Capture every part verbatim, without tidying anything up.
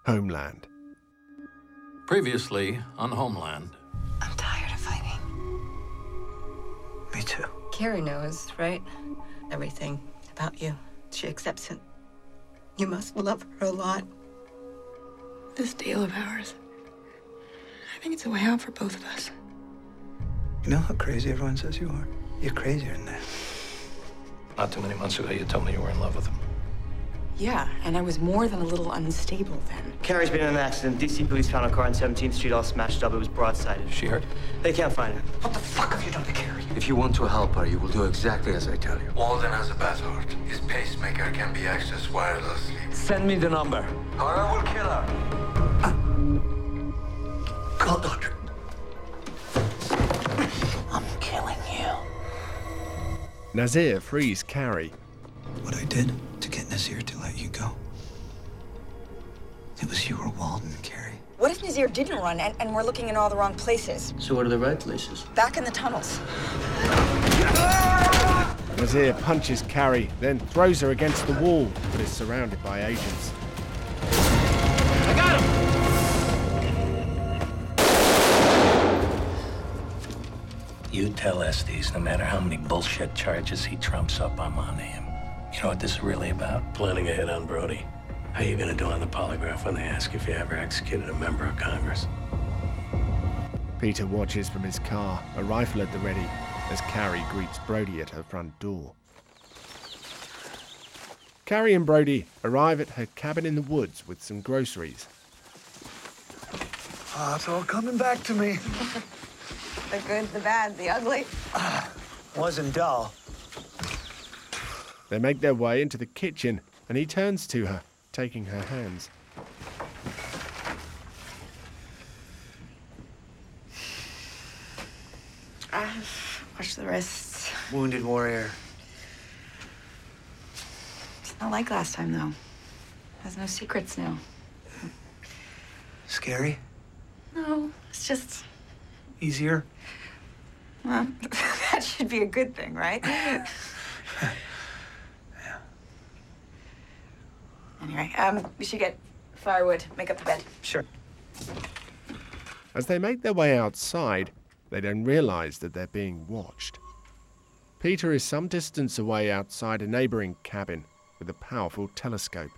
Homeland. Previously on Homeland. I'm tired of fighting. Me too. Carrie knows, right? Everything about you. She accepts it. You must love her a lot. This deal of ours, I think it's a way out for both of us. You know how crazy everyone says you are? You're crazier than that. Not too many months ago, you told me you were in love with him. Yeah, and I was more than a little unstable then. Carrie's been in an accident. D C police found a car on seventeenth Street all smashed up. It was broadsided. Is she hurt? They can't find her. What the fuck have you done to Carrie? If you want to help her, you will do exactly as I tell you. Walden has a bad heart. His pacemaker can be accessed wirelessly. Send me the number. Or I will kill her. Call doctor. I'm killing you. Nazir frees Carrie. What I did to get Nazir to let you go. It was you or Walden, Carrie. What if Nazir didn't run and, and we're looking in all the wrong places? So what are the right places? Back in the tunnels. Nazir punches Carrie, then throws her against the wall, but is surrounded by agents. I got him! You tell Estes, no matter how many bullshit charges he trumps up, I'm on to him. You know what this is really about? Planning a hit on Brody. How you gonna do on the polygraph when they ask if you ever executed a member of Congress? Peter watches from his car, a rifle at the ready, as Carrie greets Brody at her front door. Carrie and Brody arrive at her cabin in the woods with some groceries. Oh, it's all coming back to me. The good, the bad, the ugly. Wasn't dull. They make their way into the kitchen, and he turns to her, taking her hands. Uh, watch the wrists. Wounded warrior. It's not like last time, though. There's no secrets now. Scary? No, it's just... Easier? Well, that should be a good thing, right? Yeah. Anyway, um, we should get firewood, make up the bed. Sure. As they make their way outside, they don't realise that they're being watched. Peter is some distance away outside a neighbouring cabin with a powerful telescope.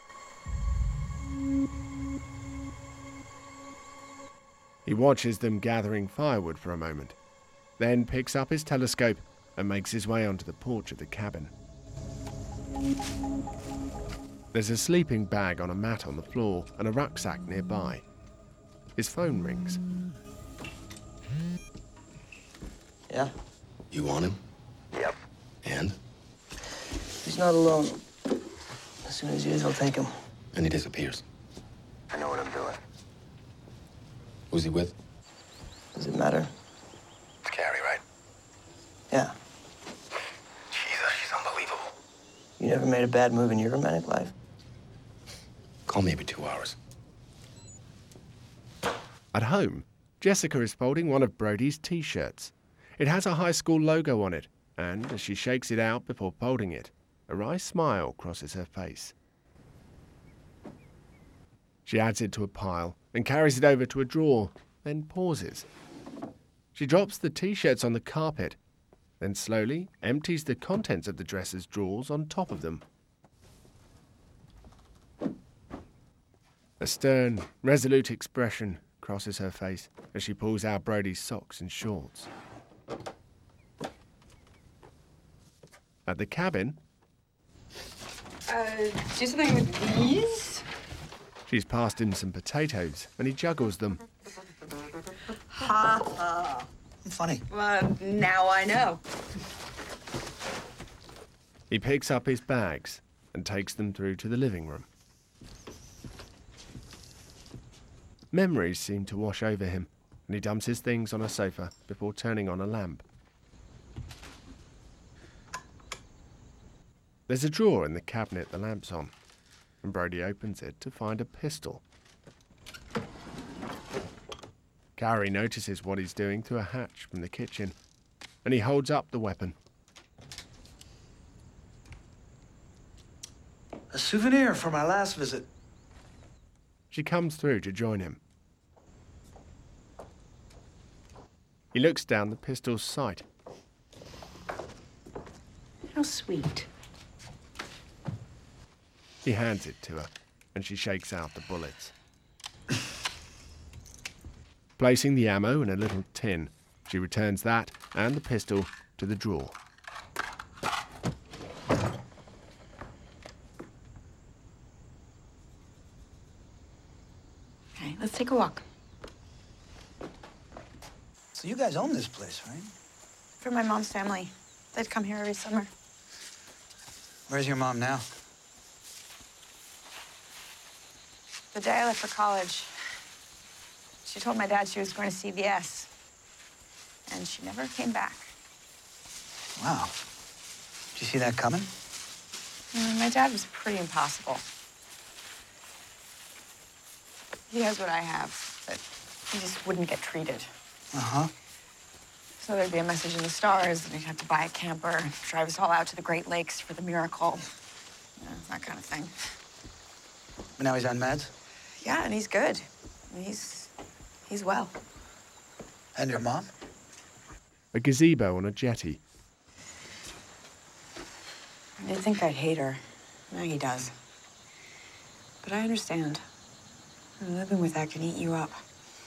He watches them gathering firewood for a moment, then picks up his telescope and makes his way onto the porch of the cabin. There's a sleeping bag on a mat on the floor and a rucksack nearby. His phone rings. Yeah? You want him? Yep. And? He's not alone. As soon as he is, I'll take him. And he disappears. I know what I'm doing. Who's he with? Does it matter? It's Carrie, right? Yeah. Jesus, she's unbelievable. You never made a bad move in your romantic life? Call me every two hours. At home, Jessica is folding one of Brody's T-shirts. It has a high school logo on it, and as she shakes it out before folding it, a wry smile crosses her face. She adds it to a pile and carries it over to a drawer, then pauses. She drops the T-shirts on the carpet, then slowly empties the contents of the dresser's drawers on top of them. A stern, resolute expression crosses her face as she pulls out Brody's socks and shorts. At the cabin, Uh, do something with these? she's passed him some potatoes and he juggles them. Ha ha. Funny. Well, now I know. He picks up his bags and takes them through to the living room. Memories seem to wash over him, and he dumps his things on a sofa before turning on a lamp. There's a drawer in the cabinet the lamp's on, and Brody opens it to find a pistol. Carrie notices what he's doing through a hatch from the kitchen, and he holds up the weapon. A souvenir for my last visit. She comes through to join him. He looks down the pistol's sight. How sweet. He hands it to her, and she shakes out the bullets. Placing the ammo in a little tin, she returns that and the pistol to the drawer. Okay, let's take a walk. So you guys own this place, right? For my mom's family. They'd come here every summer. Where's your mom now? The day I left for college, she told my dad she was going to C V S. And she never came back. Wow. Did you see that coming? Mm, my dad was pretty impossible. He has what I have, but he just wouldn't get treated. Uh-huh. So there'd be a message in the stars that he'd have to buy a camper, drive us all out to the Great Lakes for the miracle. You know, that kind of thing. But now he's on meds? Yeah, and he's good. He's, he's well. And your mom? A gazebo on a jetty. I didn't think I'd hate her. Now he does. But I understand. Living with that can eat you up.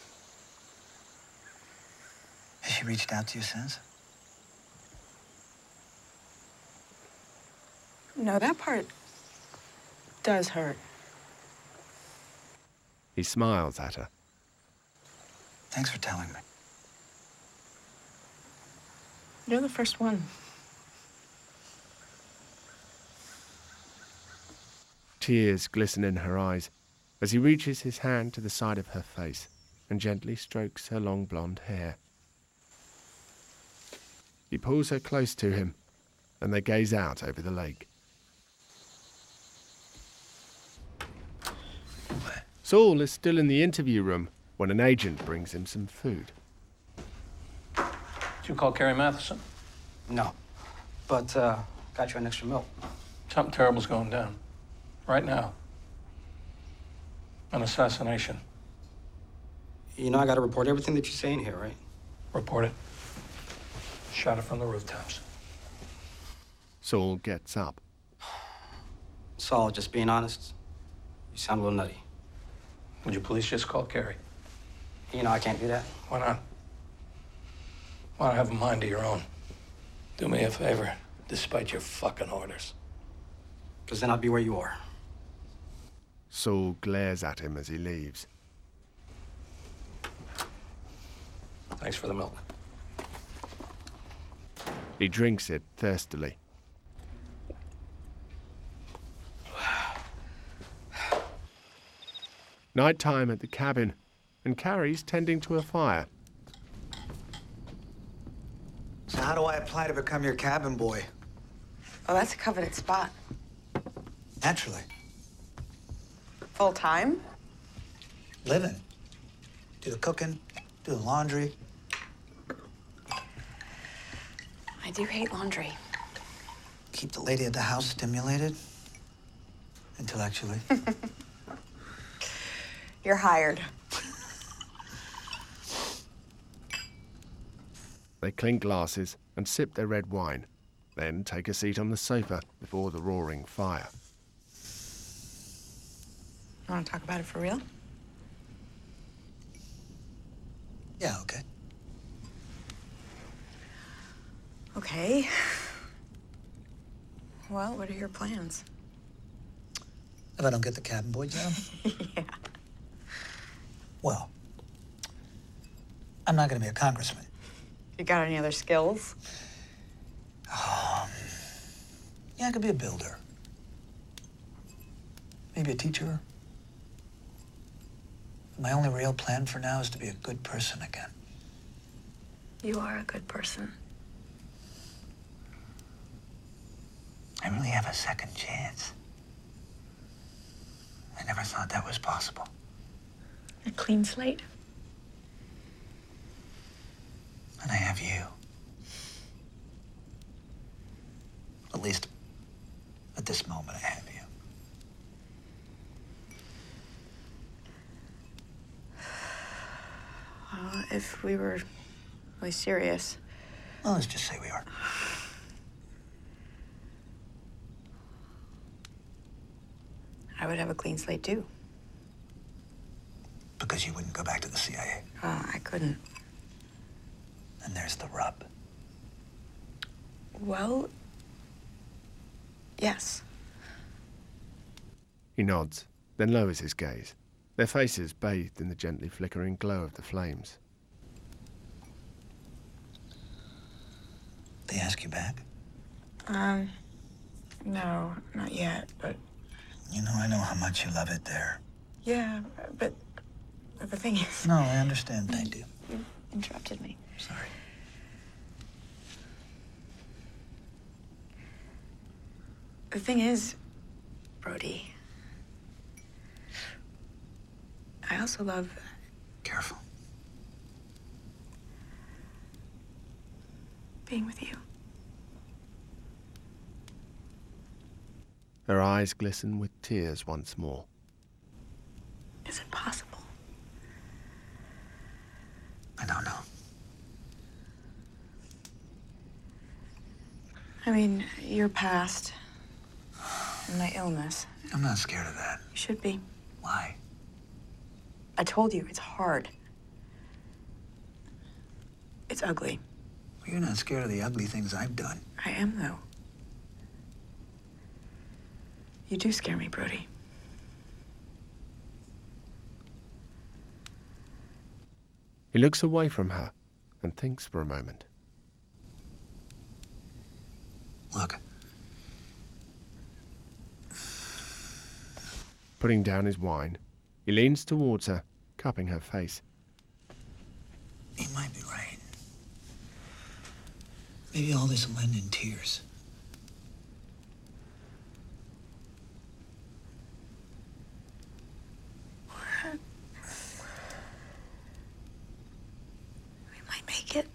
Has she reached out to you since? No, that part does hurt. He smiles at her. Thanks for telling me. You're the first one. Tears glisten in her eyes as he reaches his hand to the side of her face and gently strokes her long blonde hair. He pulls her close to him, and they gaze out over the lake. Saul is still in the interview room when an agent brings him some food. Did you call Carrie Matheson? No. But, uh, got you an extra milk. Something terrible's going down. Right now. An assassination. You know I gotta report everything that you're saying here, right? Report it. Shot it from the rooftops. Saul gets up. Saul, just being honest, you sound a little nutty. Would you please just call Carrie? You know I can't do that. Why not? Why not have a mind of your own? Do me a favor, despite your fucking orders. Because then I'll be where you are. Saul glares at him as he leaves. Thanks for the milk. He drinks it thirstily. Nighttime at the cabin, and Carrie's tending to a fire. So how do I apply to become your cabin boy? Oh, that's a coveted spot. Naturally. Full time? Living. Do the cooking, do the laundry. I do hate laundry. Keep the lady at the house stimulated. Intellectually. You're hired. They clink glasses and sip their red wine, then take a seat on the sofa before the roaring fire. You want to talk about it for real? Yeah, okay. Okay. Well, what are your plans? If I don't get the cabin boy job? Yeah. Well, I'm not gonna be a congressman. You got any other skills? Um, yeah, I could be a builder. Maybe a teacher. My only real plan for now is to be a good person again. You are a good person. I really have a second chance. I never thought that was possible. A clean slate. And I have you. At least, at this moment, I have you. if we were really serious. Well, let's just say we are. I would have a clean slate, too. Because you wouldn't go back to the C I A. Uh, I couldn't. And there's the rub. Well, yes. He nods, then lowers his gaze, their faces bathed in the gently flickering glow of the flames. They ask you back? Um, no, not yet, but... You know, I know how much you love it there. Yeah, but, but the thing is... No, I understand. Thank you. You interrupted me. Sorry. The thing is, Brody, I also love... Careful. being with you. Her eyes glisten with tears once more. Is it possible? I don't know. I mean, your past and my illness. I'm not scared of that. You should be. Why? I told you, it's hard. It's ugly. Well, you're not scared of the ugly things I've done. I am, though. You do scare me, Brody. He looks away from her and thinks for a moment. Look. Putting down his wine, he leans towards her, cupping her face. He might be right. Maybe all this will end in tears. We might make it.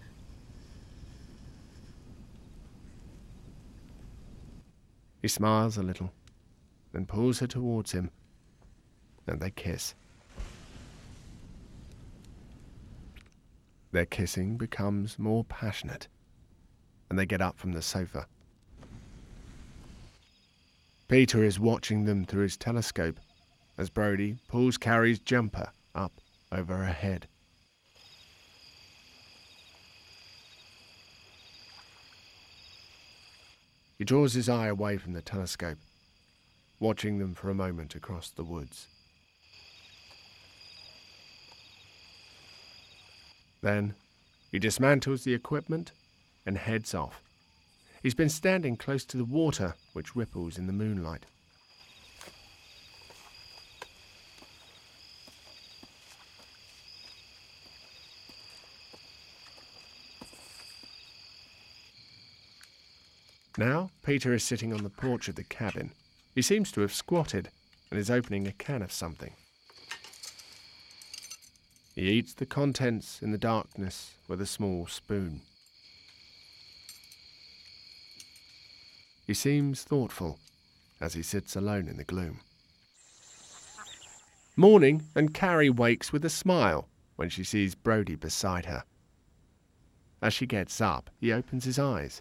He smiles a little, then pulls her towards him, and they kiss. Their kissing becomes more passionate, and they get up from the sofa. Peter is watching them through his telescope as Brody pulls Carrie's jumper up over her head. He draws his eye away from the telescope, watching them for a moment across the woods. Then he dismantles the equipment and heads off. He's been standing close to the water, which ripples in the moonlight. Now, Peter is sitting on the porch of the cabin. He seems to have squatted and is opening a can of something. He eats the contents in the darkness with a small spoon. He seems thoughtful as he sits alone in the gloom. Morning, and Carrie wakes with a smile when she sees Brody beside her. As she gets up, he opens his eyes.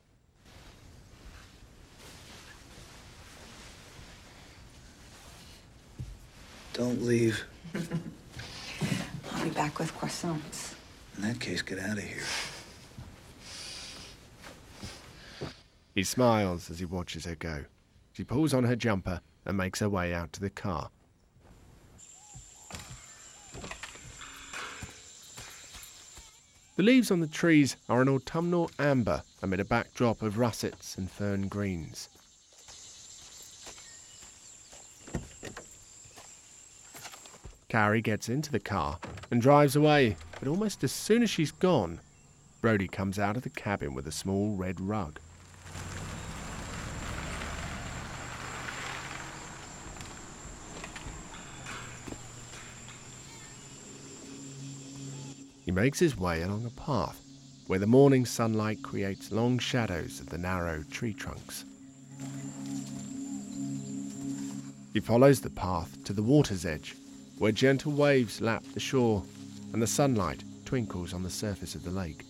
Don't leave. I'll be back with croissants. In that case, get out of here. He smiles as he watches her go. She pulls on her jumper and makes her way out to the car. The leaves on the trees are an autumnal amber amid a backdrop of russets and fern greens. Carrie gets into the car and drives away, but almost as soon as she's gone, Brody comes out of the cabin with a small red rug. He makes his way along a path where the morning sunlight creates long shadows of the narrow tree trunks. He follows the path to the water's edge, where gentle waves lap the shore and the sunlight twinkles on the surface of the lake.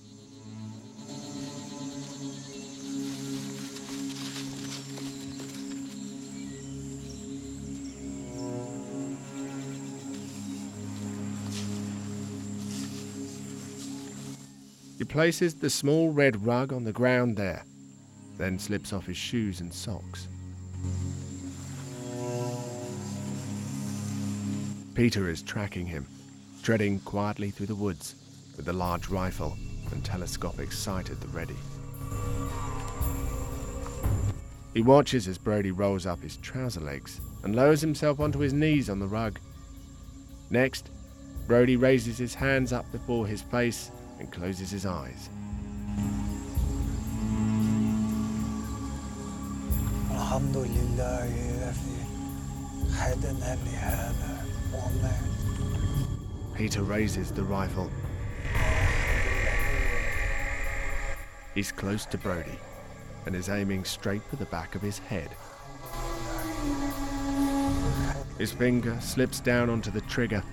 He places the small red rug on the ground there, then slips off his shoes and socks. Peter is tracking him, treading quietly through the woods with a large rifle and telescopic sight at the ready. He watches as Brody rolls up his trouser legs and lowers himself onto his knees on the rug. Next, Brody raises his hands up before his face and closes his eyes. Peter raises the rifle. He's close to Brody and is aiming straight for the back of his head. His finger slips down onto the trigger.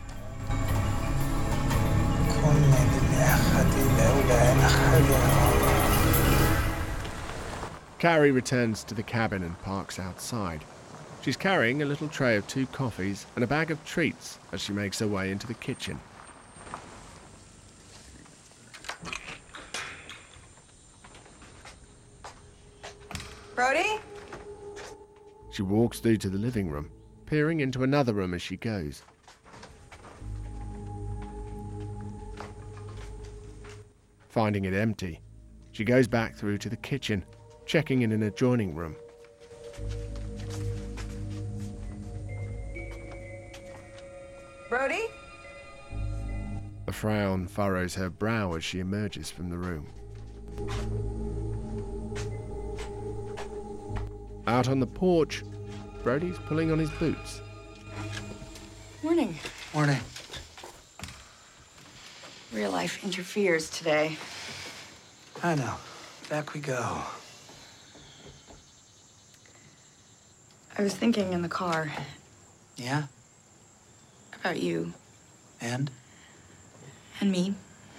Carrie returns to the cabin and parks outside. She's carrying a little tray of two coffees and a bag of treats as she makes her way into the kitchen. Brody? She walks through to the living room, peering into another room as she goes. Finding it empty, she goes back through to the kitchen, checking in an adjoining room. Brody? A frown furrows her brow as she emerges from the room. Out on the porch, Brody's pulling on his boots. Morning. Morning. Real life interferes today. I know. Back we go. I was thinking in the car Yeah? about you And? and me.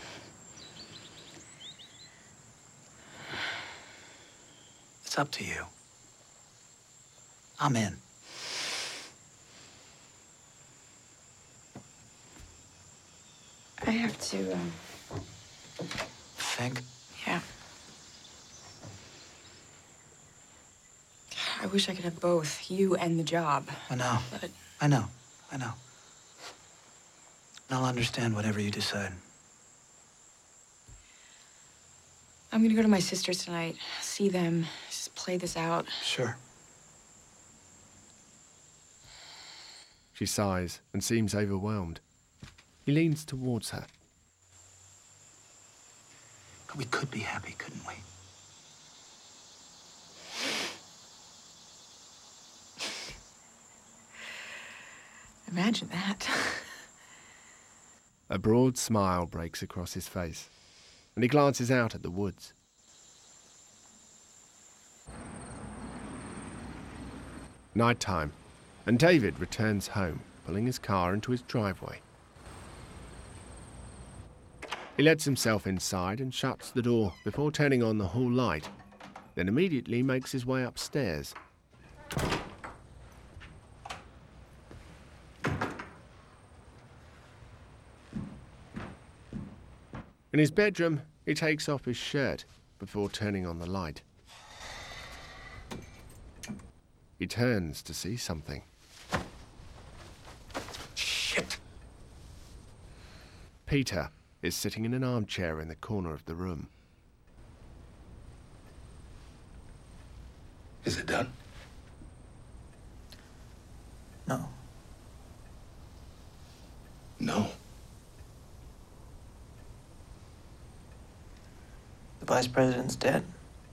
It's up to you. I'm in. I have to, um, Think? yeah. I wish I could have both, you and the job. I know. But I know. I know. And I'll understand whatever you decide. I'm gonna go to my sister's tonight, see them, just play this out. Sure. She sighs and seems overwhelmed. He leans towards her. But we could be happy, couldn't we? Imagine that. A broad smile breaks across his face, and he glances out at the woods. Nighttime, and David returns home, pulling his car into his driveway. He lets himself inside and shuts the door before turning on the hall light, then immediately makes his way upstairs. In his bedroom, he takes off his shirt before turning on the light. He turns to see something. Shit. Peter is sitting in an armchair in the corner of the room. Is it done? No. No. The vice president's dead,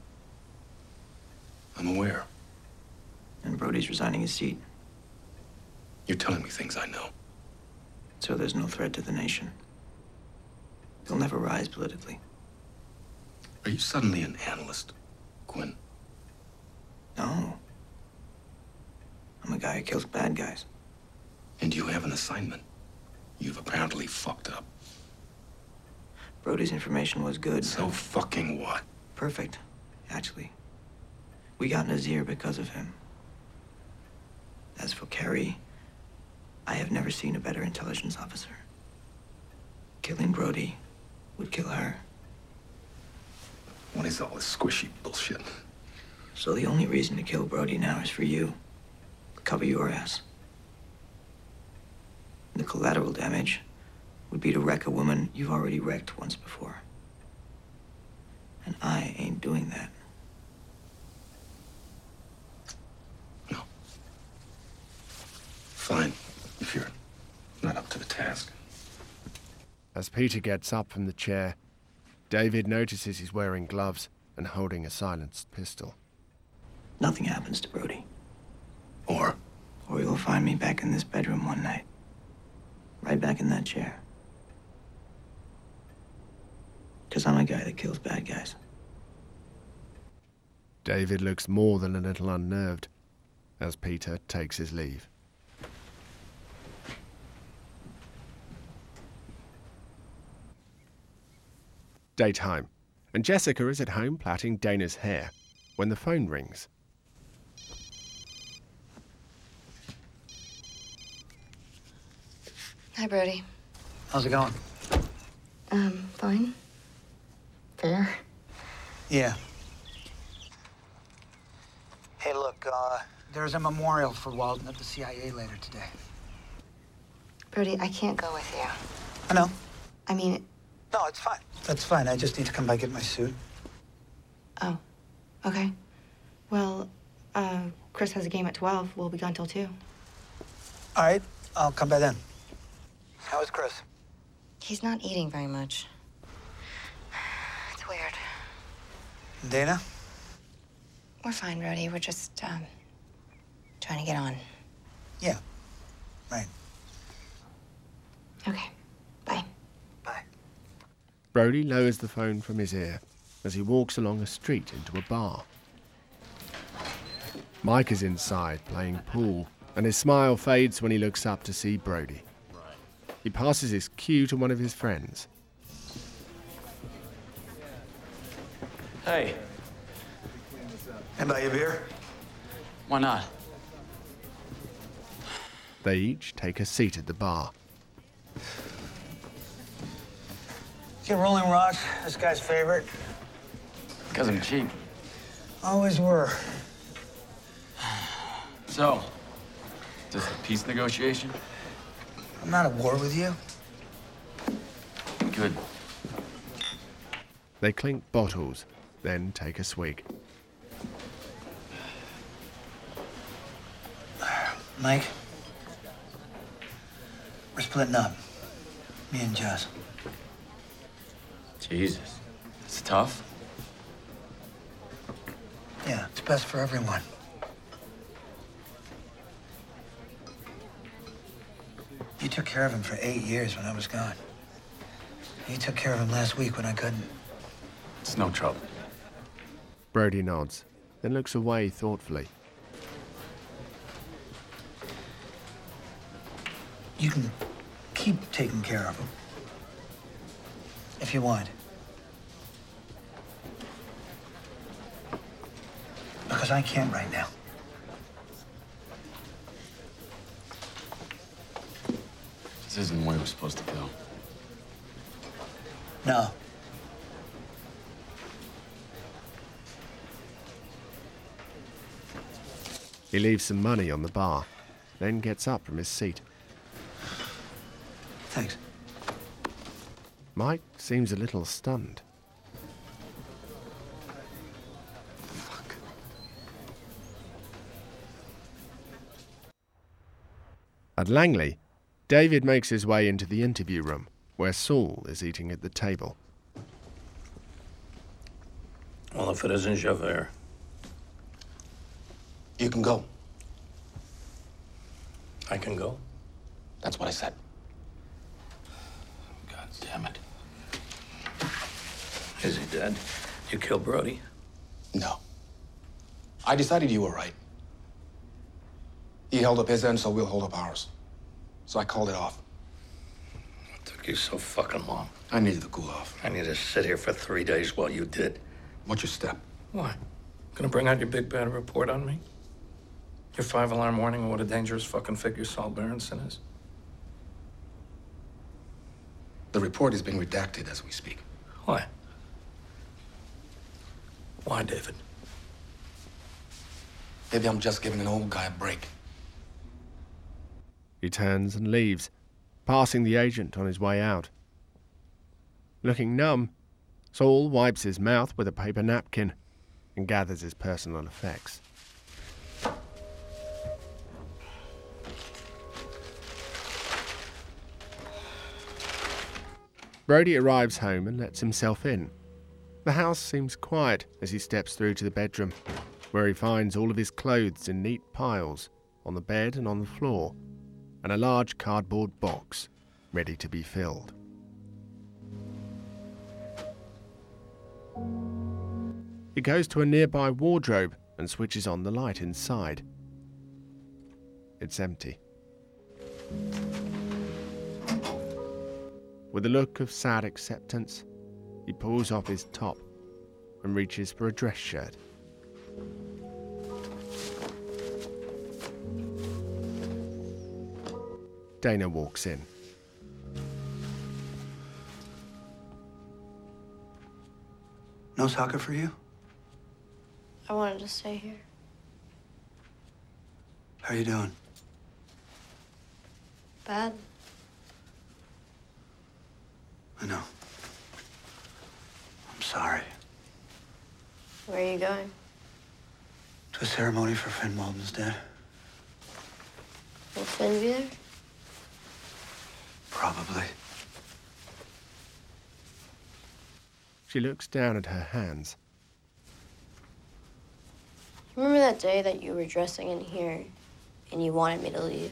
I'm aware. and Brody's resigning his seat, You're telling me things I know. so there's no threat to the nation. He'll never rise politically. Are you suddenly an analyst, Quinn? No. I'm a guy who kills bad guys. And you have an assignment. You've apparently fucked up. Brody's information was good. So fucking what? Perfect, actually. We got Nazir because of him. As for Carrie, I have never seen a better intelligence officer. Killing Brody would kill her. What is all this squishy bullshit? So the only reason to kill Brody now is for you. Cover your ass. The collateral damage would be to wreck a woman you've already wrecked once before. And I ain't doing that. No. Fine, if you're not up to the task. As Peter gets up from the chair, David notices he's wearing gloves and holding a silenced pistol. Nothing happens to Brody. Or? Or you'll find me back in this bedroom one night. Right back in that chair. Because I'm a guy that kills bad guys. David looks more than a little unnerved as Peter takes his leave. Daytime, and Jessica is at home plaiting Dana's hair when the phone rings. Hi, Brody. How's it going? Um, fine. Fair. Yeah. Hey, look, uh, there's a memorial for Walton at the C I A later today. Brody, I can't go with you. I know. I mean, No, it's fine. That's fine. I just need to come by get my suit. oh, okay. Well, uh, Chris has a game at twelve. We'll be gone till two. All right, I'll come by then. How is Chris? He's not eating very much. It's weird. Dana? We're fine, Brody. We're just, um, trying to get on. Yeah, right. Okay. Bye. Bye. Brody lowers the phone from his ear as he walks along a street into a bar. Mike is inside playing pool, and his smile fades when he looks up to see Brody. He passes his cue to one of his friends. Hey, And buy you a beer? why not? They each take a seat at the bar. Get Rolling Rock, this guy's favorite. Because I'm cheap. Always were. So, is this a peace negotiation? I'm not at war with you. Good. They clink bottles, then take a swig. Mike, we're splitting up. Me and Jess. Jesus. It's tough. Yeah, it's best for everyone. You took care of him for eight years when I was gone. You took care of him last week when I couldn't. It's no trouble. Brody nods, then looks away thoughtfully. You can keep taking care of him. If you want. Because I can't right now. This isn't the way we're supposed to go. No. He leaves some money on the bar, then gets up from his seat. Thanks. Mike seems a little stunned. Fuck. At Langley, David makes his way into the interview room, where Saul is eating at the table. Well, if it isn't Javert. You can go. I can go. That's what I said. God damn it. Is he dead? You killed Brody? No. I decided you were right. He held up his end, so we'll hold up ours. So I called it off. What took you so fucking long? I needed to cool off. I need to sit here for three days while you did. What's your step? Why? Gonna bring out your big bad report on me? Your five-alarm warning on what a dangerous fucking figure Saul Berenson is? The report is being redacted as we speak. Why? Why, David? Maybe I'm just giving an old guy a break. He turns and leaves, passing the agent on his way out. Looking numb, Saul wipes his mouth with a paper napkin and gathers his personal effects. Brody arrives home and lets himself in. The house seems quiet as he steps through to the bedroom, where he finds all of his clothes in neat piles on the bed and on the floor, and a large cardboard box ready to be filled. He goes to a nearby wardrobe and switches on the light inside. It's empty. With a look of sad acceptance, he pulls off his top and reaches for a dress shirt. Dana walks in. No soccer for you? I wanted to stay here. How are you doing? Bad. I know. I'm sorry. Where are you going? To a ceremony for Finn Walden's dad. Will Finn be there? Probably. She looks down at her hands. Remember that day that you were dressing in here and you wanted me to leave?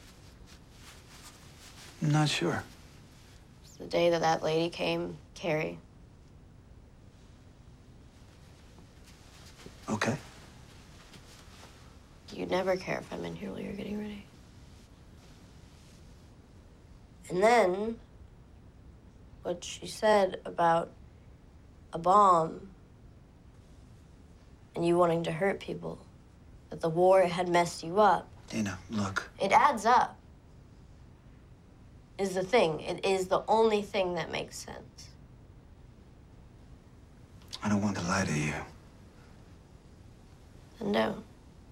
I'm not sure. It's the day that that lady came, Carrie. Okay. You'd never care if I'm in here while you're getting ready. And then, what she said about a bomb and you wanting to hurt people, that the war had messed you up. Dana, look. It adds up. Is the thing. It is the only thing that makes sense. I don't want to lie to you. Then don't.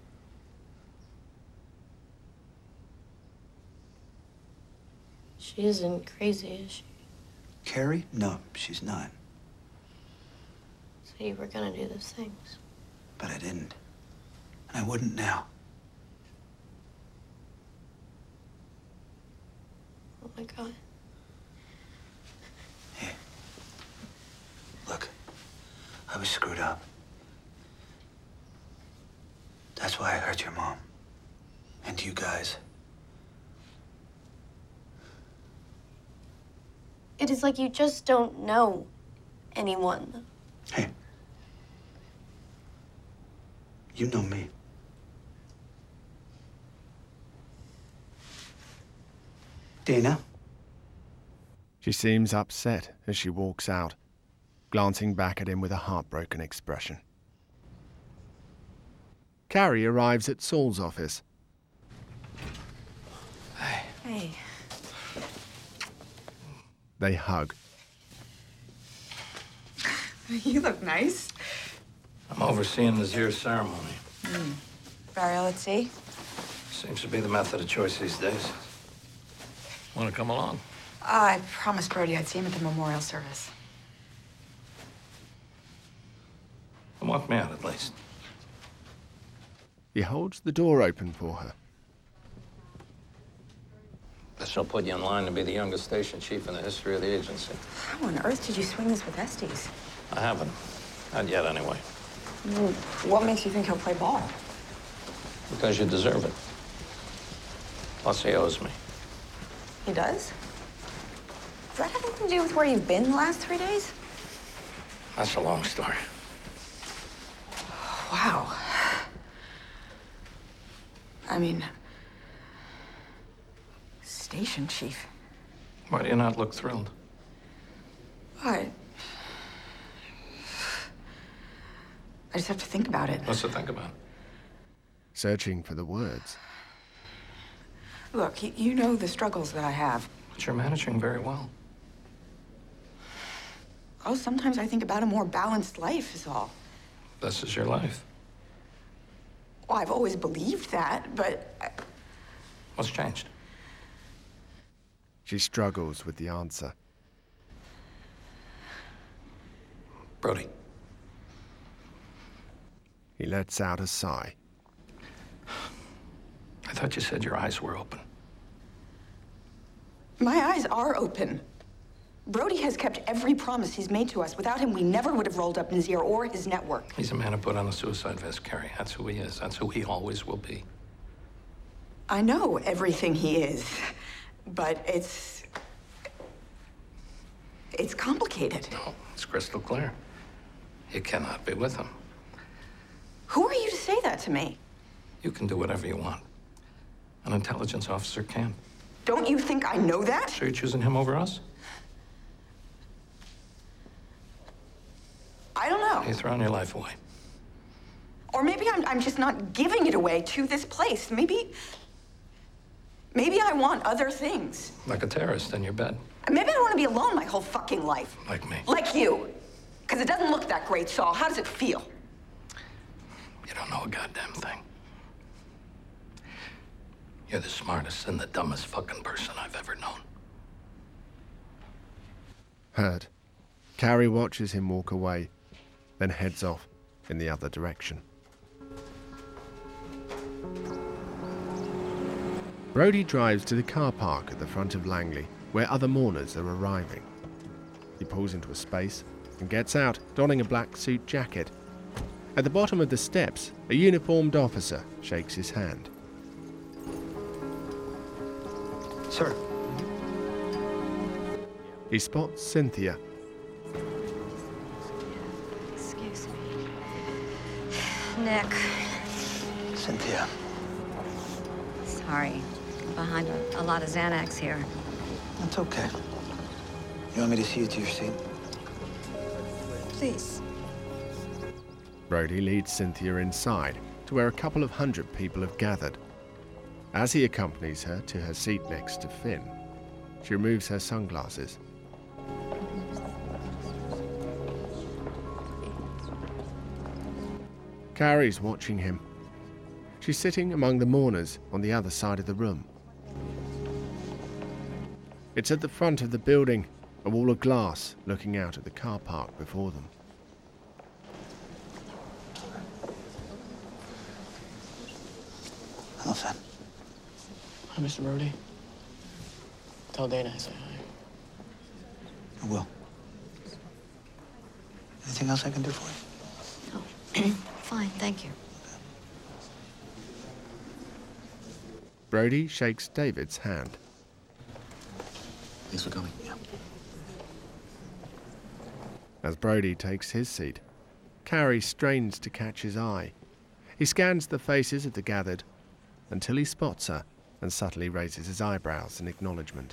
She isn't crazy, is she? Carrie? No, she's not. So you were gonna do those things. But I didn't. And I wouldn't now. Oh my God. Hey. Look. I was screwed up. That's why I hurt your mom. And you guys. It is like you just don't know anyone. Hey. You know me. Dana? She seems upset as she walks out, glancing back at him with a heartbroken expression. Carrie arrives at Saul's office. Hey. Hey. They hug. You look nice. I'm overseeing Nazir's ceremony. Mm. Barry, let's see. Seems to be the method of choice these days. Want to come along? Uh, I promised Brody I'd see him at the memorial service. Walk me out, at least. He holds the door open for her. This will put you in line to be the youngest station chief in the history of the agency. How on earth did you swing this with Estes? I haven't. Not yet, anyway. Well, what makes you think he'll play ball? Because you deserve it. Plus, he owes me. He does? Does that have anything to do with where you've been the last three days? That's a long story. Wow. I mean, station chief. Why do you not look thrilled? What? I just have to think about it. What's to think about? Searching for the words. Look, you, you know the struggles that I have. But you're managing very well. Oh, sometimes I think about a more balanced life is all. This is your life. Well, I've always believed that, but... I... What's changed? She struggles with the answer. Brody. He lets out a sigh. I thought you said your eyes were open. My eyes are open. Brody has kept every promise he's made to us. Without him, we never would have rolled up Nazir or his network. He's a man who put on a suicide vest, Carrie. That's who he is. That's who he always will be. I know everything he is, but it's... It's complicated. No, it's crystal clear. You cannot be with him. Who are you to say that to me? You can do whatever you want. An intelligence officer can. Don't you think I know that? So you're choosing him over us? I don't know. You're throwing your life away. Or maybe I'm, I'm just not giving it away to this place. Maybe... Maybe I want other things. Like a terrorist in your bed. Maybe I want to be alone my whole fucking life. Like me. Like you. Because it doesn't look that great, Saul. How does it feel? You don't know a goddamn thing. You're the smartest and the dumbest fucking person I've ever known. Hurt. Carrie watches him walk away, then heads off in the other direction. Brody drives to the car park at the front of Langley, where other mourners are arriving. He pulls into a space and gets out, donning a black suit jacket. At the bottom of the steps, a uniformed officer shakes his hand. Sir. He spots Cynthia. Excuse me. Nick. Cynthia. Sorry. I'm behind a, a lot of Xanax here. That's okay. You want me to see you to your seat? Please. Brody leads Cynthia inside to where a couple of hundred people have gathered. As he accompanies her to her seat next to Finn, she removes her sunglasses. Carrie's watching him. She's sitting among the mourners on the other side of the room. It's at the front of the building, a wall of glass looking out at the car park before them. Hello, Finn. Hi, Mister Brody. Tell Dana I say hi. I will. Anything else I can do for you? Oh, fine, thank you. Brody shakes David's hand. Thanks for coming. Yeah. As Brody takes his seat, Carrie strains to catch his eye. He scans the faces of the gathered until he spots her and subtly raises his eyebrows in acknowledgement.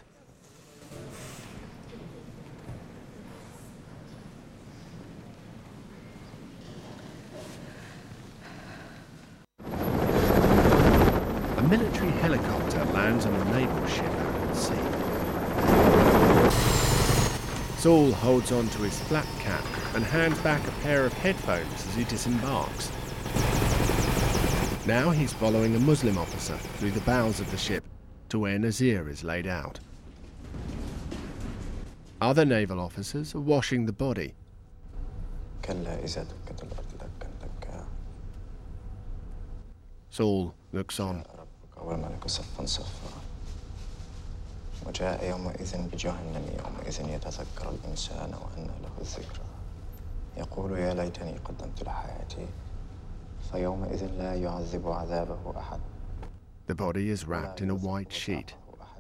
A military helicopter lands on a naval ship out at sea. Saul holds on to his flat cap and hands back a pair of headphones as he disembarks. Now he's following a Muslim officer through the bows of the ship to where Nazir is laid out. Other naval officers are washing the body. Saul looks on. وجاء يومئذ بجهنم يومئذ يتذكر الإنسان وأنى له الذكرى يقول يا ليتني قدمت لحياتي فيومئذ لا يعذب عذابه أحد. The body is wrapped in a white sheet.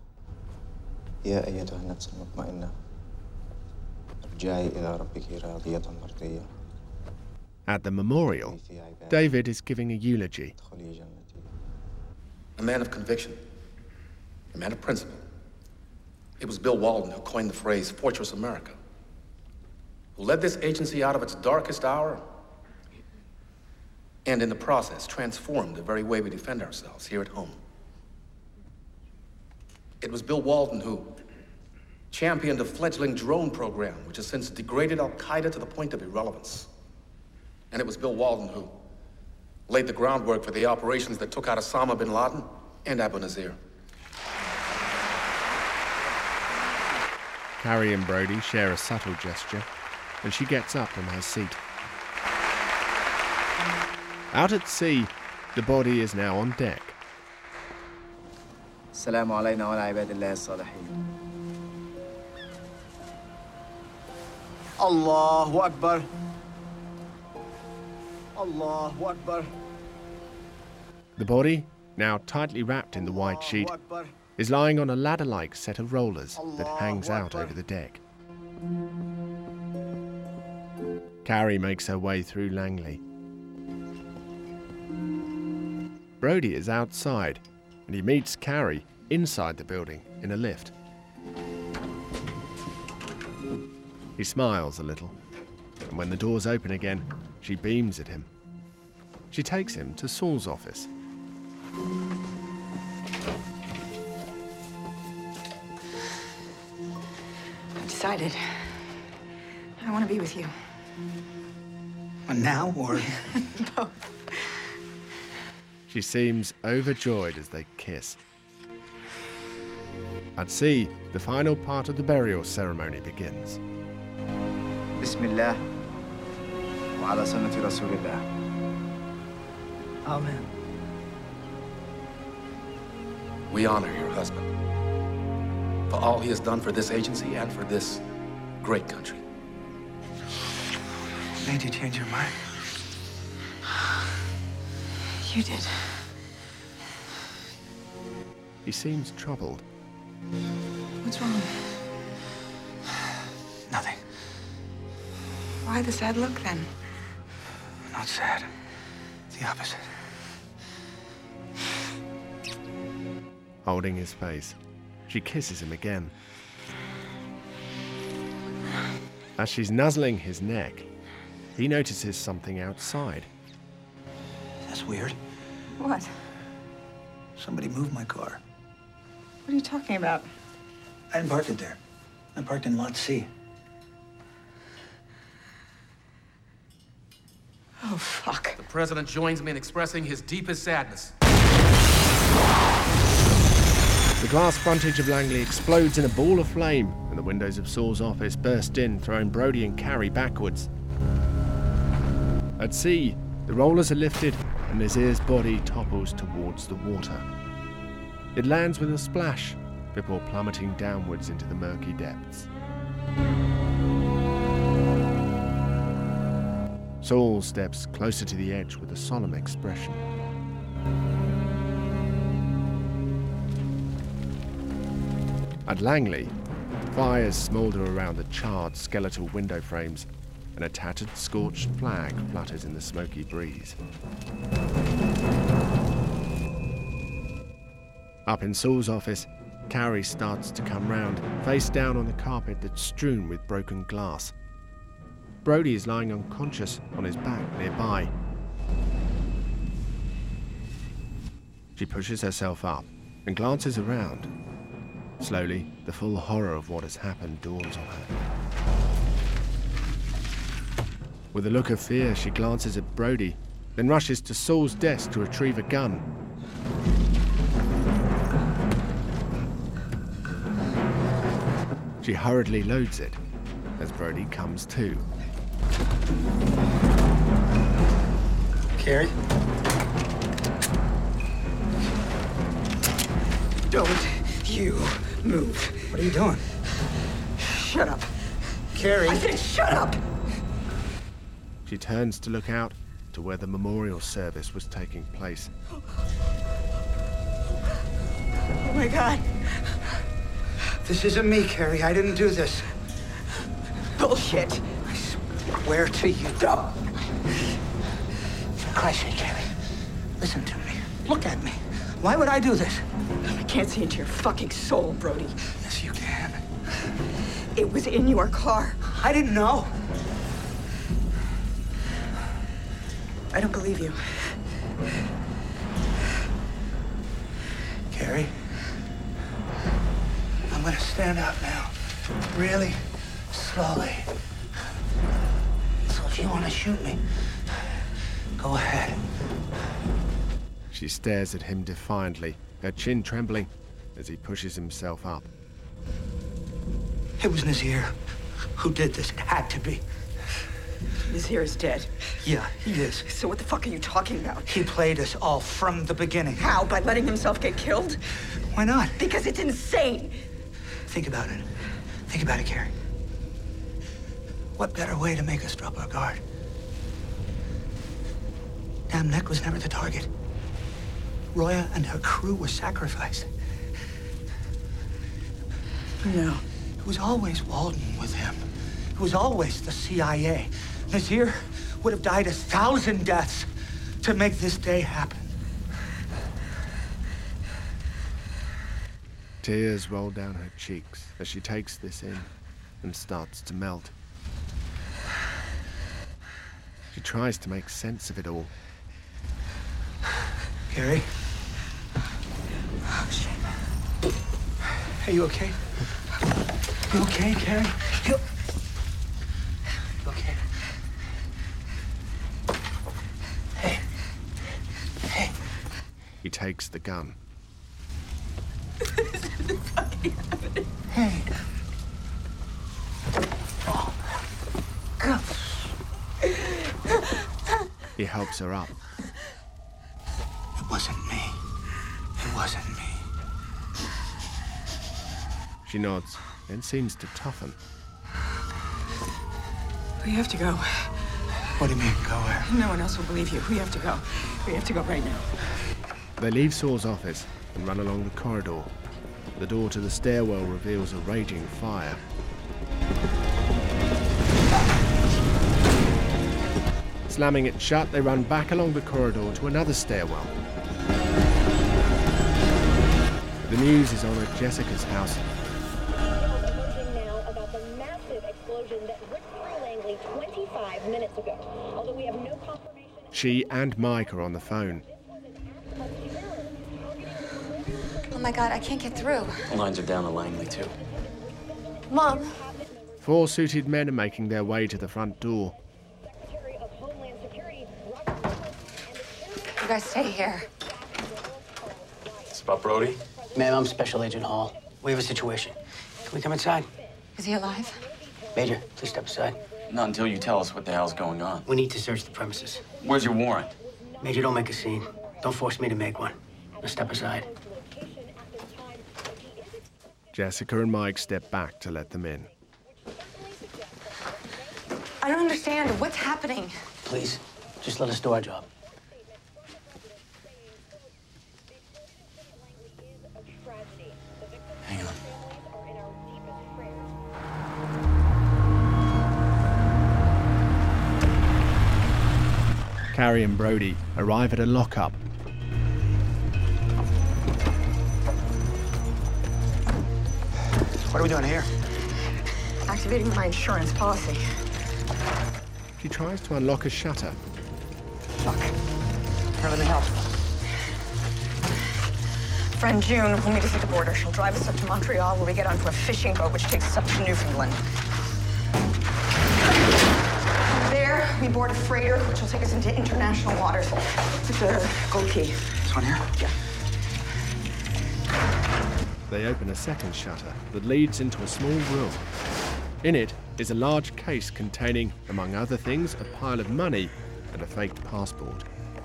يا أيتها النفس المطمئنة ارجعي إلى ربك راضية مرضية. At the memorial, David is giving a eulogy. A man of conviction, a man of principle, It was Bill Walton who coined the phrase Fortress America, who led this agency out of its darkest hour and in the process transformed the very way we defend ourselves here at home. It was Bill Walton who championed a fledgling drone program which has since degraded Al-Qaeda to the point of irrelevance. And it was Bill Walton who laid the groundwork for the operations that took out Osama bin Laden and Abu Nazir. Carrie and Brody share a subtle gesture, and she gets up from her seat. Out at sea, the body is now on deck. السلام علينا وعلى عباد الله الصالحين. الله أكبر. الله أكبر. The body, now tightly wrapped in the white sheet, is lying on a ladder-like set of rollers that hangs out over the deck. Carrie makes her way through Langley. Brody is outside, and he meets Carrie inside the building in a lift. He smiles a little, and when the doors open again, she beams at him. She takes him to Saul's office. I've decided. I want to be with you. Now or? Both. She seems overjoyed as they kiss. At sea, the final part of the burial ceremony begins. بسم الله وعلى سنة رسول الله. Amen. We honor your husband for all he has done for this agency and for this great country. What made you change your mind? You did. He seems troubled. What's wrong? Nothing. Why the sad look then? Not sad. The opposite. Holding his face, she kisses him again. As she's nuzzling his neck, he notices something outside. That's weird. What? Somebody moved my car. What are you talking about? I didn't park it there. I parked in Lot C. Oh, fuck. The president joins me in expressing his deepest sadness. The glass frontage of Langley explodes in a ball of flame, and the windows of Saul's office burst in, throwing Brody and Carrie backwards. At sea, the rollers are lifted, and Nazir's body topples towards the water. It lands with a splash before plummeting downwards into the murky depths. Saul steps closer to the edge with a solemn expression. At Langley, fires smoulder around the charred skeletal window frames, and a tattered, scorched flag flutters in the smoky breeze. Up in Saul's office, Carrie starts to come round, face down on the carpet that's strewn with broken glass. Brody is lying unconscious on his back nearby. She pushes herself up and glances around. Slowly, the full horror of what has happened dawns on her. With a look of fear, she glances at Brody, then rushes to Saul's desk to retrieve a gun. She hurriedly loads it as Brody comes to. Carrie? Don't you move. What are you doing? Shut up. Carrie? I said shut up! She turns to look out to where the memorial service was taking place. Oh my God. This isn't me, Carrie. I didn't do this. Bullshit. I swear to you. Stop. For Christ's sake, Carrie. Listen to me. Look at me. Why would I do this? I can't see into your fucking soul, Brody. Yes, course you can. It was in your car. I didn't know. I don't believe you. Carrie, I'm gonna stand up now. Really slowly. So if you want to shoot me, go ahead. She stares at him defiantly, her chin trembling as he pushes himself up. It was Nazir who did this. It had to be. Nazir is dead. Yeah, he is. So what the fuck are you talking about? He played us all from the beginning. How? By letting himself get killed? Why not? Because it's insane. Think about it. Think about it, Carrie. What better way to make us drop our guard? Damn, Nick was never the target. Roya and her crew were sacrificed. No. It was always Walden with him. It was always the C I A. Nazir would have died a thousand deaths to make this day happen. Tears roll down her cheeks as she takes this in and starts to melt. She tries to make sense of it all. Carrie? Oh, shit. Are you okay? You okay, Carrie? You... you okay? Hey. Hey. He takes the gun. Hey. Oh. God. He helps her up. It wasn't me. It wasn't me. She nods, then seems to toughen. We have to go. What do you mean, go where? No one else will believe you. We have to go. We have to go right now. They leave Saul's office and run along the corridor. The door to the stairwell reveals a raging fire. Slamming it shut, they run back along the corridor to another stairwell. The news is on at Jessica's house. Now about the massive explosion that ripped through Langley twenty-five minutes ago. Although we have no confirmation. She and Mike are on the phone. Oh my God, I can't get through. The lines are down to Langley, too. Mom. Four suited men are making their way to the front door. You guys stay here. It's about Brody? Ma'am, I'm Special Agent Hall. We have a situation. Can we come inside? Is he alive? Major, please step aside. Not until you tell us what the hell's going on. We need to search the premises. Where's your warrant? Major, don't make a scene. Don't force me to make one. Now step aside. Jessica and Mike step back to let them in. I don't understand. What's happening? Please, just let us do our job. Hang on. Carrie and Brody arrive at a lockup. What are we doing here? Activating my insurance policy. She tries to unlock a shutter. Fuck. Here, let me help. Friend June will meet us at the border. She'll drive us up to Montreal, where we get onto a fishing boat which takes us up to Newfoundland. There, we board a freighter which will take us into international waters. It's a gold key. This one here? Yeah. They open a second shutter that leads into a small room. In it is a large case containing, among other things, a pile of money and a faked passport.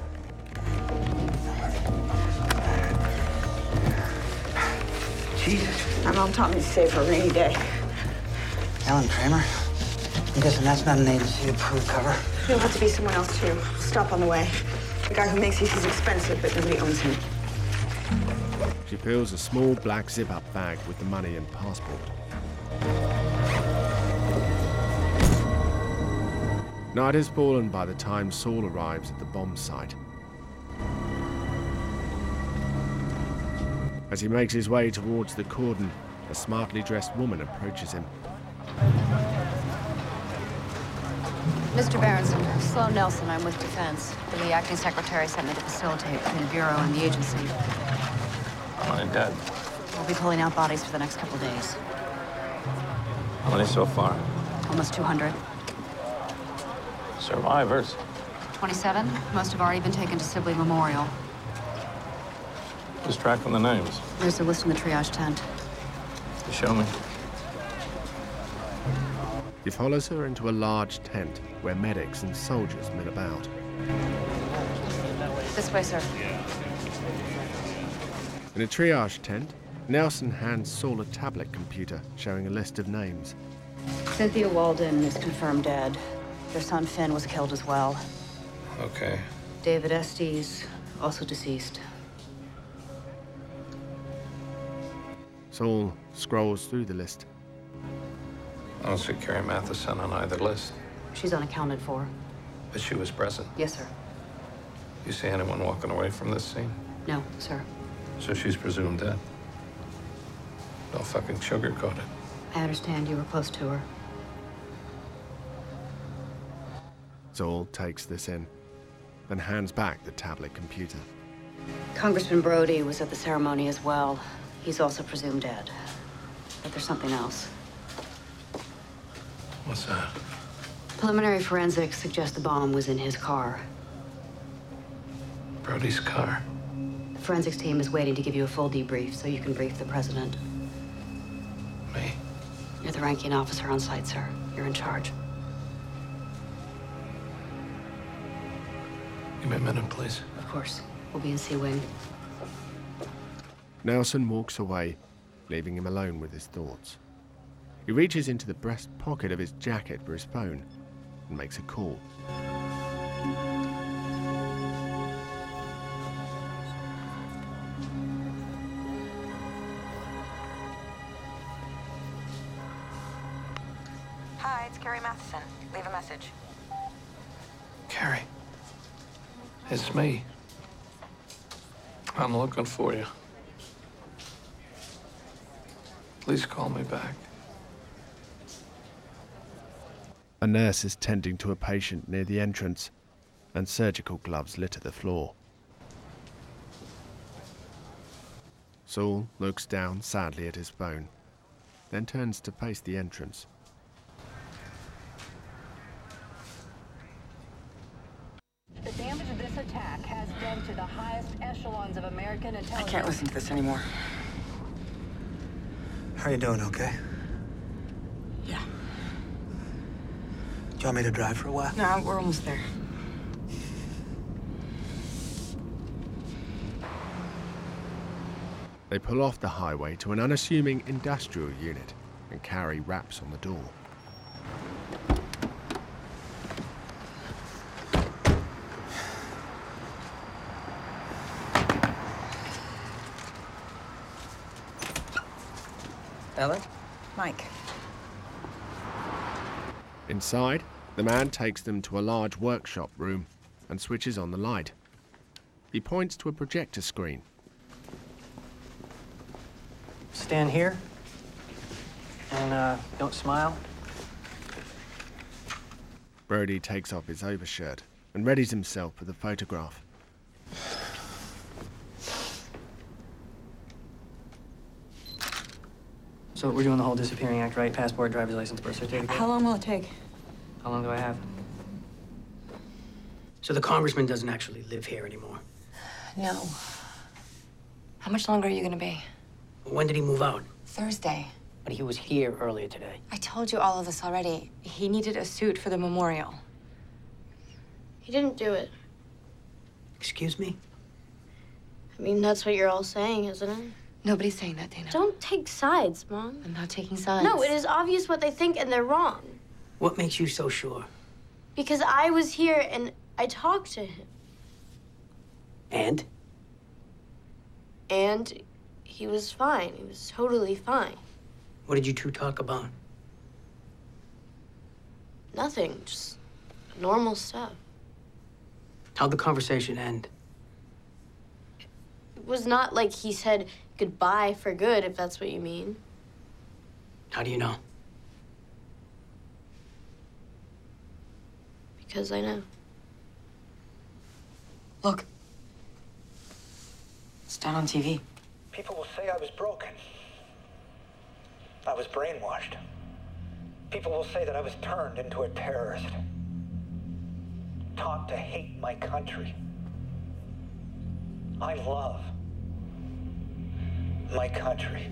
Jesus. My mom taught me to save for a rainy day. Ellen Kramer? I'm guessing that's not an agency-approved cover. It'll have to be someone else, too. Stop on the way. The guy who makes these is expensive, but nobody owns him. She fills a small black zip-up bag with the money and passport. Night has fallen by the time Saul arrives at the bomb site. As he makes his way towards the cordon, A smartly dressed woman approaches him. Mister Berenson, Sloan Nelson, I'm with Defense. The acting secretary sent me to facilitate between the Bureau and the agency. How many dead? We'll be pulling out bodies for the next couple days. How many so far? Almost two hundred. Survivors? twenty-seven. Most have already been taken to Sibley Memorial. Who's tracking the names? There's a list in the triage tent. Show me. He follows her into a large tent where medics and soldiers mill about. This way, sir. In a triage tent, Nelson hands Saul a tablet computer showing a list of names. Cynthia Walden is confirmed dead. Their son Finn was killed as well. Okay. David Estes, also deceased. Saul scrolls through the list. I don't see Carrie Matheson on either list. She's unaccounted for. But she was present. Yes, sir. You see anyone walking away from this scene? No, sir. So she's presumed dead. Don't fucking sugarcoat it. I understand you were close to her. Saul takes this in, then hands back the tablet computer. Congressman Brody was at the ceremony as well. He's also presumed dead. But there's something else. What's that? Preliminary forensics suggest the bomb was in his car. Brody's car? The forensics team is waiting to give you a full debrief so you can brief the president. Me? You're the ranking officer on site, sir. You're in charge. Give me a minute, please. Of course. We'll be in C-Wing. Nelson walks away, leaving him alone with his thoughts. He reaches into the breast pocket of his jacket for his phone and makes a call. Hi, it's Carrie Matheson. Leave a message. Carrie. It's me. I'm looking for you. Please call me back. A nurse is tending to a patient near the entrance, and surgical gloves litter the floor. Saul looks down sadly at his phone, then turns to face the entrance. The damage of this attack has been to the highest echelons of American intelligence. I can't listen to this anymore. How you doing, okay? Yeah. Do you want me to drive for a while? No, we're almost there. They pull off the highway to an unassuming industrial unit, and Carrie raps on the door. Ellen? Mike. Inside, the man takes them to a large workshop room and switches on the light. He points to a projector screen. Stand here. And, uh, don't smile. Brody takes off his overshirt and readies himself for the photograph. So we're doing the whole disappearing act, right? Passport, driver's license, birth certificate. How long will it take? How long do I have? So the congressman doesn't actually live here anymore. No. How much longer are you gonna be? When did he move out? Thursday. But he was here earlier today. I told you all of this already. He needed a suit for the memorial. He didn't do it. Excuse me? I mean, that's what you're all saying, isn't it? Nobody's saying that, Dana. Don't take sides, Mom. I'm not taking sides. No, it is obvious what they think, and they're wrong. What makes you so sure? Because I was here and I talked to him. And? And he was fine. He was totally fine. What did you two talk about? Nothing, just normal stuff. How'd the conversation end? It was not like he said goodbye for good, if that's what you mean. How do you know? Because I know. Look. It's down on T V. People will say I was broken. I was brainwashed. People will say that I was turned into a terrorist. Taught to hate my country. I love my country.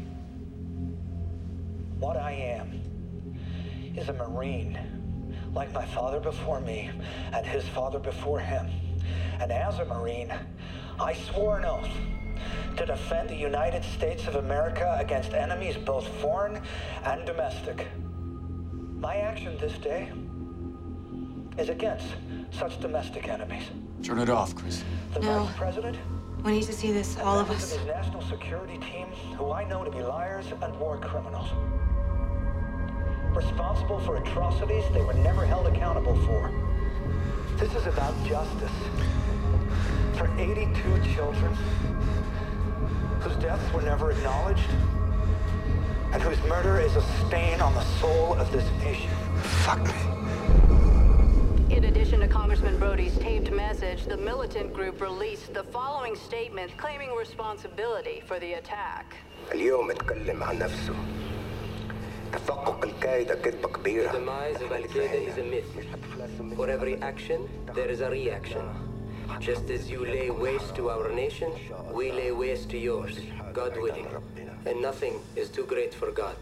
What I am is a Marine, like my father before me and his father before him. And as a Marine, I swore an oath to defend the United States of America against enemies both foreign and domestic. My action this day is against such domestic enemies. Turn it off, Chris. The No. Vice President, We need to see this, all of members us. of his national security team, who I know to be liars and war criminals. Responsible for atrocities they were never held accountable for. This is about justice. For eighty-two children whose deaths were never acknowledged and whose murder is a stain on the soul of this nation. Fuck me. In addition to Congressman Brody's taped message, the militant group released the following statement claiming responsibility for the attack. اليوم اتكلم عن نفسه. تفقق القاعدة كذبة كبيرة. The demise of Al-Qaeda is a myth. For every action, there is a reaction. Just as you lay waste to our nation, we lay waste to yours, God willing. And nothing is too great for God.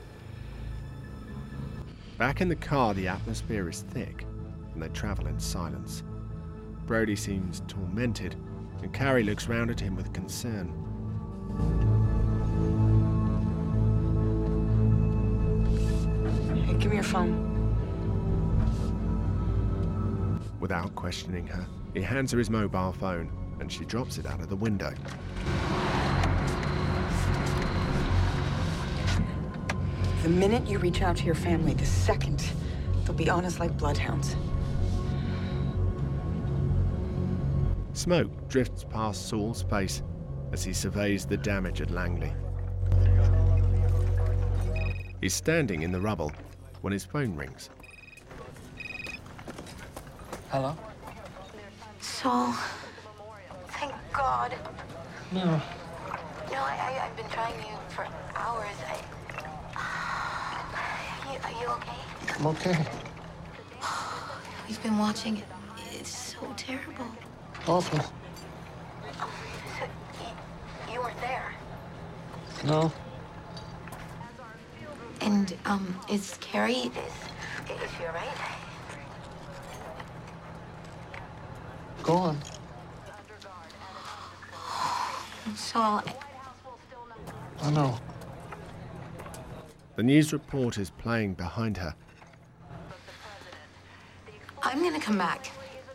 Back in the car, the atmosphere is thick, and they travel in silence. Brody seems tormented, and Carrie looks round at him with concern. Hey, give me your phone. Without questioning her, he hands her his mobile phone, and she drops it out of the window. The minute you reach out to your family, the second, they'll be on us like bloodhounds. Smoke drifts past Saul's face as he surveys the damage at Langley. He's standing in the rubble when his phone rings. Hello? Saul, thank God. No. No, I, I, I've been trying you for hours. I... Are you, are you okay? I'm okay. We've been watching it. It's so terrible. Awful. So, you, you weren't there. No. And, um, is Carrie, is, is she all right? Go on. Saul, I... I know. The news report is playing behind her. I'm gonna come back.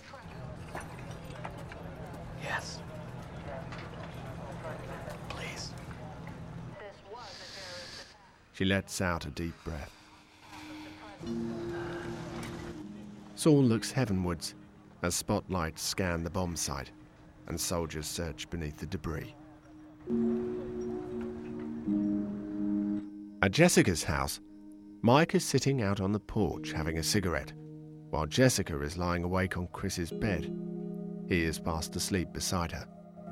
Yes. Please. She lets out a deep breath. Saul looks heavenwards as spotlights scan the bomb site and soldiers search beneath the debris. At Jessica's house, Mike is sitting out on the porch having a cigarette, while Jessica is lying awake on Chris's bed. He is fast asleep beside her.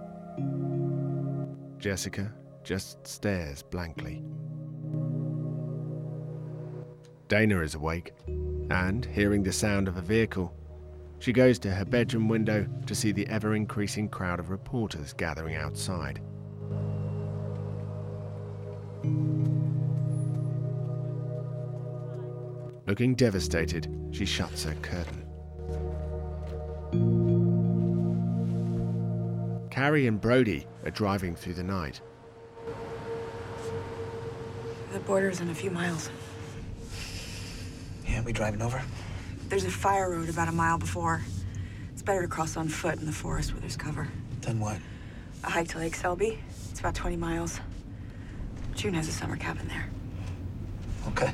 Jessica just stares blankly. Dana is awake, and, hearing the sound of a vehicle, she goes to her bedroom window to see the ever-increasing crowd of reporters gathering outside. Looking devastated, she shuts her curtain. Carrie and Brody are driving through the night. The border's in a few miles. Yeah, we driving over? There's a fire road about a mile before. It's better to cross on foot in the forest where there's cover. Then what? A hike to Lake Selby. It's about twenty miles. June has a summer cabin there. Okay.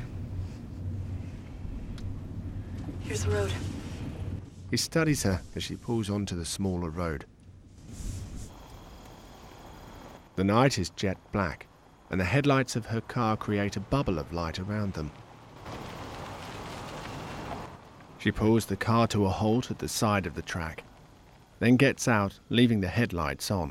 Here's the road. He studies her as she pulls onto the smaller road. The night is jet black, and the headlights of her car create a bubble of light around them. She pulls the car to a halt at the side of the track, then gets out, leaving the headlights on.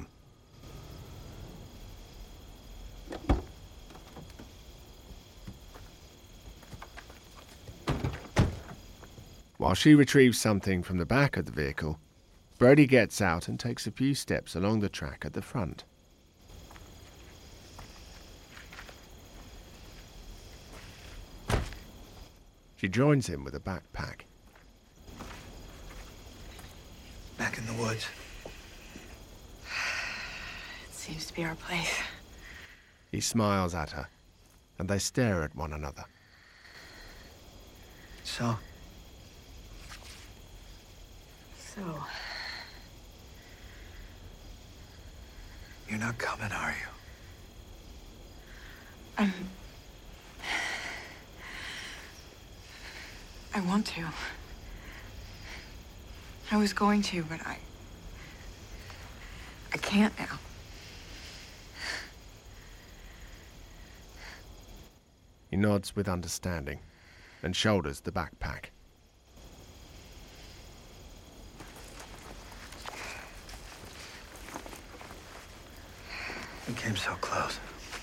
While she retrieves something from the back of the vehicle, Brody gets out and takes a few steps along the track at the front. She joins him with a backpack. Back in the woods. It seems to be our place. He smiles at her, and they stare at one another. So? So... You're not coming, are you? I'm... I want to. I was going to, but I... I can't now. He nods with understanding and shoulders the backpack. We came so close.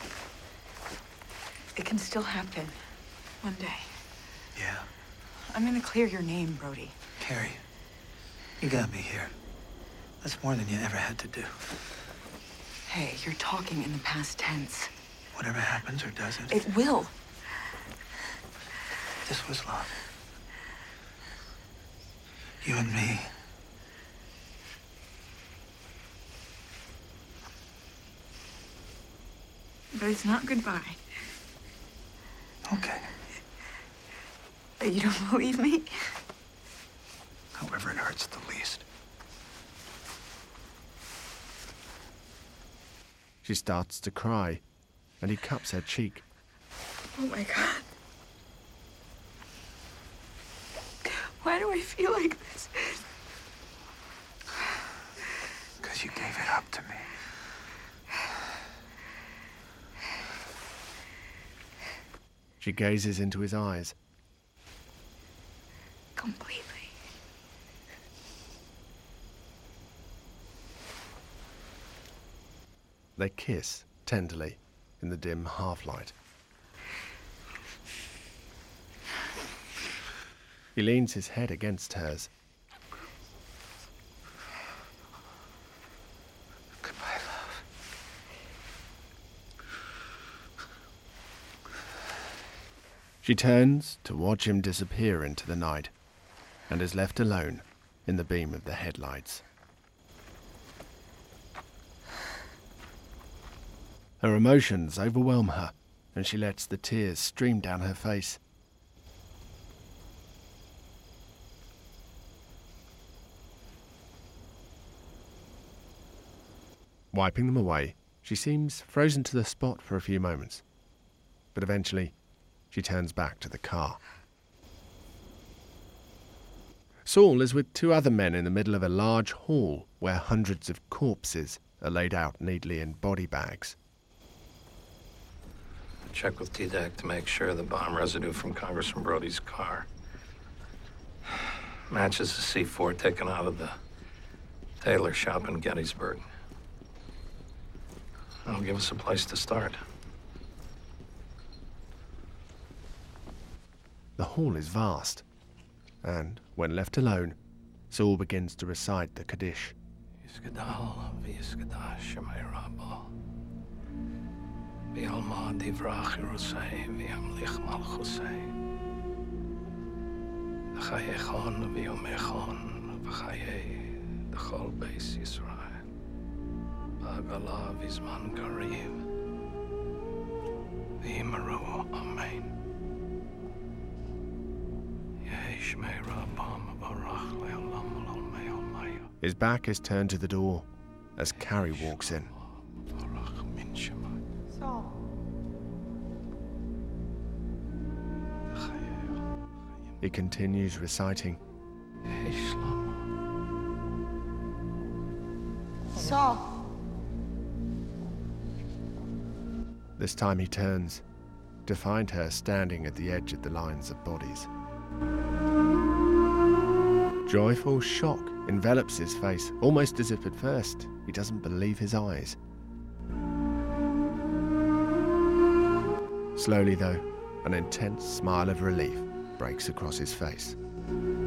It can still happen. One day. Yeah. I'm gonna clear your name, Brody. Carrie, you got me here. That's more than you ever had to do. Hey, you're talking in the past tense. Whatever happens or doesn't. It will. This was love. You and me. But it's not goodbye. Okay. You don't believe me? However it hurts the least. She starts to cry, and he cups her cheek. Oh my God. Why do I feel like this? Because you gave it up to me. She gazes into his eyes. Completely. They kiss tenderly in the dim half-light. He leans his head against hers. Goodbye, love. She turns to watch him disappear into the night and is left alone in the beam of the headlights. Her emotions overwhelm her, and she lets the tears stream down her face. Wiping them away, she seems frozen to the spot for a few moments, but eventually she turns back to the car. Saul is with two other men in the middle of a large hall where hundreds of corpses are laid out neatly in body bags. Check with T D A C to make sure the bomb residue from Congressman Brody's car matches the C four taken out of the tailor shop in Gettysburg. That'll give us a place to start. The hall is vast, and when left alone, Saul begins to recite the Kaddish. Amen. His back is turned to the door as Carrie walks in. Saul. He continues reciting. Saul. The This time he turns, to find her standing at the edge of the lines of bodies. Joyful shock envelops his face, almost as if at first he doesn't believe his eyes. Slowly, though, an intense smile of relief breaks across his face.